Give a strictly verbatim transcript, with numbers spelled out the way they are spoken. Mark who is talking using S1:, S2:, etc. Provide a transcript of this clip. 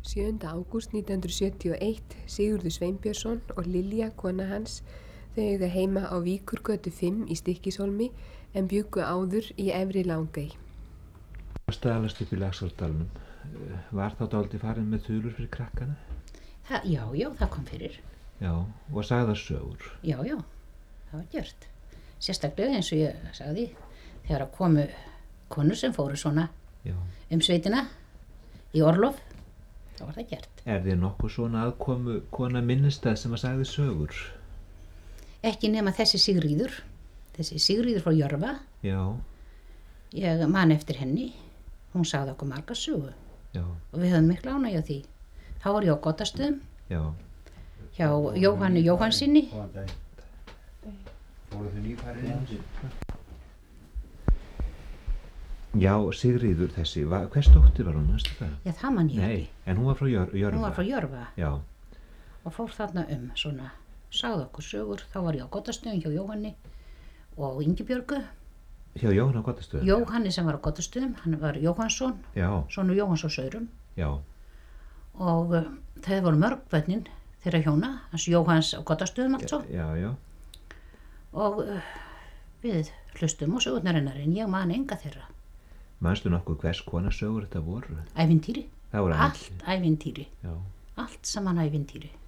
S1: sjöunda ágúst nítján hundruð sjötíu og eitt, Sigurður Sveinbjörnsson og Lilja, kona hans, þau eiga heima á Víkurgötu fimm í Stykkishólmi en bjuggu áður í Efri Langey.
S2: Staðalast upp í Laxárdalnum. Var þá dálítið farin með þulur fyrir krakkana?
S3: Ha, já, já, það kom fyrir.
S2: Já, og sagðar sögur?
S3: Já, já, það var gert. Sérstaklega eins og ég sagði, þegar að komu konur sem fóru svona
S2: já. Um
S3: sveitina í orlof, þá var það gert.
S2: Er þið nokkuð svona aðkomu kona minnistað sem að sagði sögur?
S3: Ekki nema þessi Sigríður, þessi Sigríður frá Jörfa.
S2: Já.
S3: Ég man eftir henni, hún sagði okkur marga sögu.
S2: Já. Og
S3: við höfum mikla ánægju á því. Þá var ég á Gottastöðum.
S2: Já.
S3: Hjá Jóhanni Jóhannsinni.
S2: Fóruð þið nýfarið? Já, Sigríður þessi, hvers dóttir var hún næstu það?
S3: Já, það man ég ekki.
S2: Nei, en hún var frá Jör, Jörfa.
S3: Hún var frá Jörfa.
S2: Já.
S3: Og fór þarna um svona, sagði okkur sögur, þá var ég á Gottastöðum hjá Jóhanni og Ingibjörgu.
S2: Hjá Jóhanni á Gottastöðum?
S3: Jóhanni sem var á Gottastöðum, hann var Jóhannsson,
S2: já.
S3: Sonur Jóhanns á Saurum.
S2: Já.
S3: Og uh, þeir voru mörg börnin þeirra hjóna, hans Jóhanns á Gottastöðum allt svo.
S2: Já, já.
S3: Og uh, við hlustum á sögurnar hennar en ég man enga þeirra.
S2: Manstu nokkuð hvers konar sögur þetta voru?
S3: Ævintýri.
S2: Það voru
S3: allt ævintýri.
S2: Já.
S3: Allt saman ævintýri.